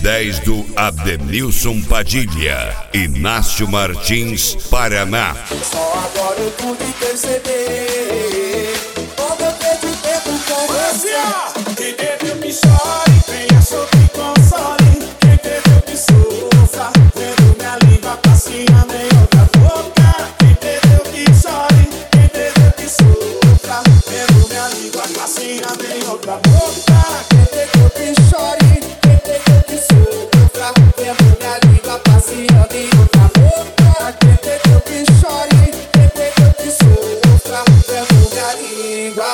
10 do Ademilson Padilha, Inácio Martins, Paraná. Só agora eu pude perceber como eu perdi tempo com você. Quem bebeu que chore, quem achou que console, quem bebeu que sofra, vendo minha língua passeando em outra boca. Quem bebeu que chore, quem bebeu que sofra, vendo minha língua passeando em outra boca. Quem bebeu que chore, quem bebeu que sofra, vendo minha língua passeando em outra boca. Quem bebeu que chore, quem bebeu que sofra, vendo minha língua.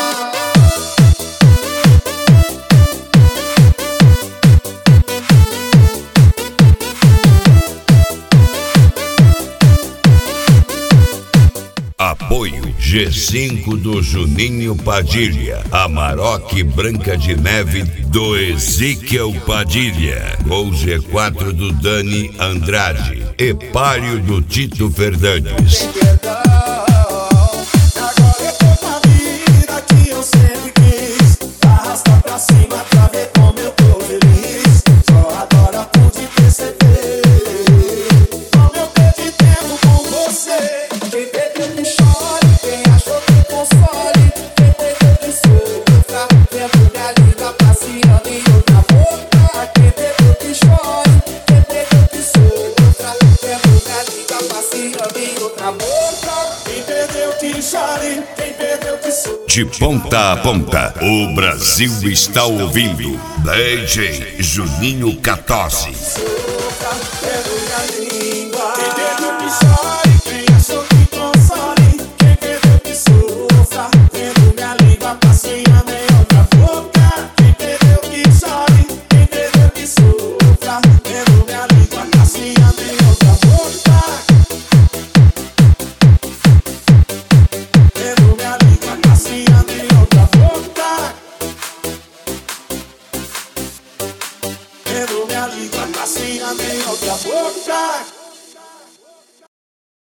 Apoio G5 do Juninho Padilha, Amarok Branca de Neve do Ezequiel Padilha, Gol G4 do Dani Andrade, Epário do Tito Fernandes. Agora eu tô com a vida que eu sempre quis, arrasta pra cima pra ver como eu tô feliz. Só agora pude perceber como eu perdi tempo com você. Quem bebeu que chore, quem achou que console, quem bebeu que sofra, vendo minha língua passeando em outra boca. Quem bebeu que chore, quem bebeu que sofra, vendo minha língua passeando em outra boca. Quem perdeu que chore, quem perdeu que sofra. De ponta a ponta, o Brasil está ouvindo DJ Juninho Catossi. Sofra.